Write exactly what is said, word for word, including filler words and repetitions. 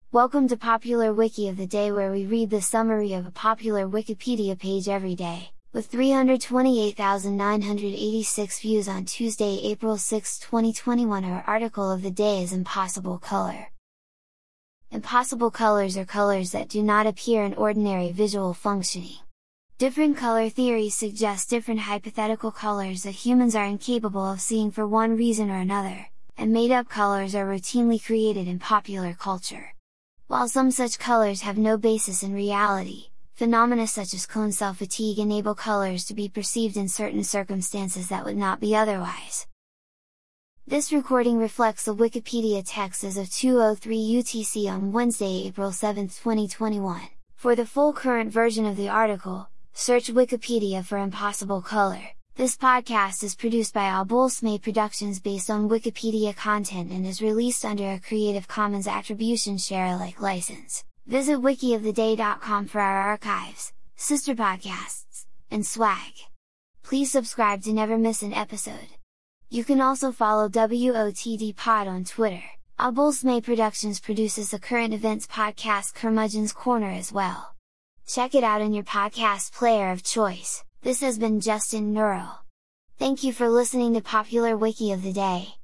Welcome to Popular Wiki of the Day, where we read the summary of a popular Wikipedia page every day, with three hundred twenty-eight thousand nine hundred eighty-six views on Tuesday, April sixth, twenty twenty-one. Our article of the day is Impossible Color. Impossible colors are colors that do not appear in ordinary visual functioning. Different color theories suggest different hypothetical colors that humans are incapable of seeing for one reason or another, and made-up colors are routinely created in popular culture. While some such colors have no basis in reality, phenomena such as cone cell fatigue enable colors to be perceived in certain circumstances that would not be otherwise. This recording reflects the Wikipedia text as of two oh three U T C on Wednesday, April seventh, twenty twenty-one. For the full current version of the article, search Wikipedia for Impossible Color. This podcast is produced by Abulsmay Productions based on Wikipedia content and is released under a Creative Commons Attribution Share Alike license. Visit wiki of the day dot com for our archives, sister podcasts, and swag. Please subscribe to never miss an episode. You can also follow W O T D Pod on Twitter. Abulsmay Productions produces the current events podcast Curmudgeon's Corner as well. Check it out in your podcast player of choice. This has been Justin Neural. Thank you for listening to Popular Wiki of the Day.